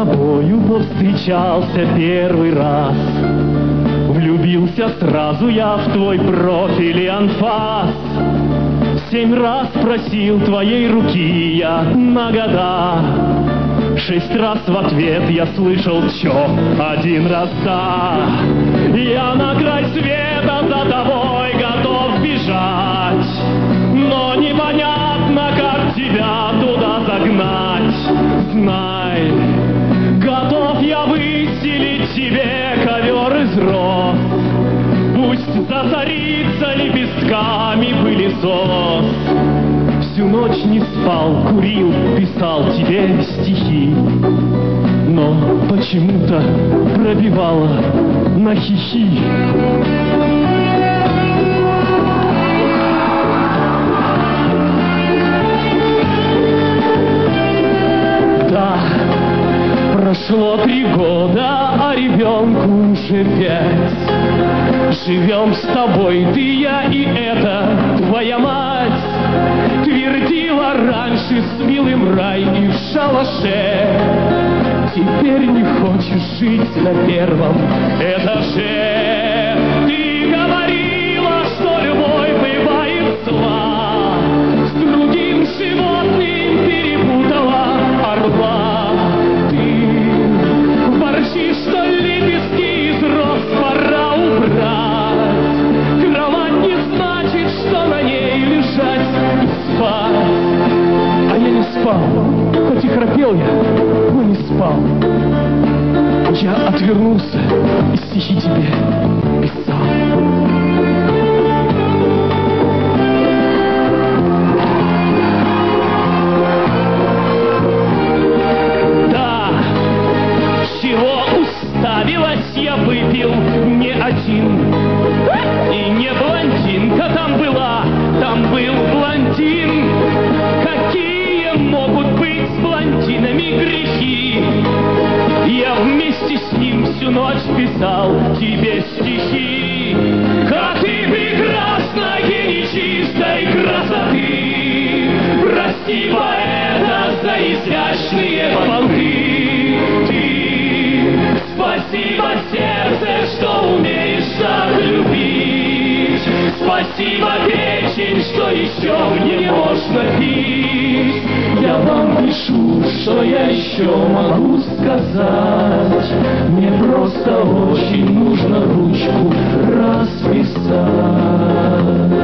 тобою повстречался первый раз. Влюбился сразу я в твой профиль и анфас. 7 раз просил твоей руки я на года. 6 раз в ответ я слышал чё, 1 раз да. Я на край света за тобой готов бежать, но непонятно, как тебя туда загнать. Знай, готов я выстелить тебе ковер из роз. Пусть засорится лепестками пылесос. Всю ночь не спал, курил, писал тебе стихи, но почему-то пробивало на хихи. Да, прошло 3 года, а ребенку уже 5. Живем с тобой ты, я и это твоя мать. Твердила раньше с милым рай и в шалаше. Теперь не хочешь жить на 1-м этаже. Ты говорила, что любовь бывает зла. С другим животным перепутала орла. Ты ворчишь, что лепестки из роз пора убрать. Кровать не значит, что на ней лежать и спать. А я не спал, хоть и храпел я, но не спал. Я отвернулся и стихи тебе писал. Я выпил не один, и не блондинка там была, там был блондин. Какие могут быть с блондинами грехи? Я вместе с ним всю ночь писал тебе стихи. Как ты прекрасна, гений чистой красоты. Прости поэта за изящные понты. Спасибо, сердце, что умеешь так любить. Спасибо, печень, что еще мне можно пить. Я вам пишу, что я еще могу сказать. Мне просто очень нужно ручку расписать.